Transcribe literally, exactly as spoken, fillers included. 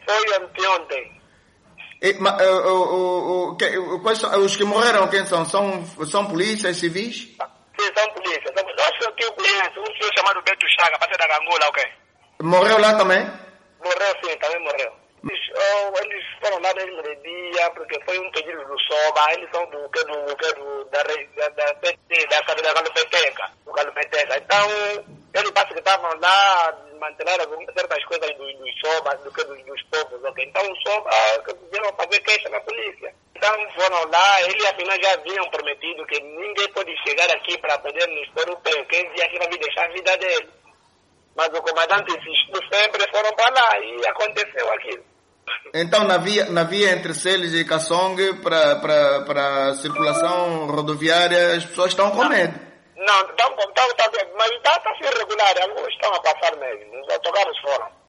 foi anteontem. E, ma, o, o, o, que, quais são, os que morreram, quem são? São, são polícias civis? Sim, são polícias. Eu acho que eu conheço um senhor chamado Beto Chaga, parceiro da Angola, ok? Morreu lá também? Morreu sim, também morreu. Eles, oh, eles foram lá mesmo de dia, porque foi um pedido do SOBA, eles são do que do, que do da, da, da P T, da da Galupeteca, do Galupeteca. Então, eles parece que estavam lá mantendo algumas certas coisas dos do SOBA, do que dos, dos povos, ok? Então, o SOBA vieram fazer queixa na polícia. Então, foram lá, eles afinal já haviam prometido que ninguém pode chegar aqui para poder nos pôr o pé, quem vier aqui vai deixar a vida dele. Mas o comandante insistiu sempre, foram para lá e aconteceu aquilo. Então, na via, na via entre Celes e Kassong, para a circulação rodoviária, as pessoas estão com medo. Não, estão, estão, estão, mas está, está a ser regular, alguns estão a passar mesmo, os autocarros foram.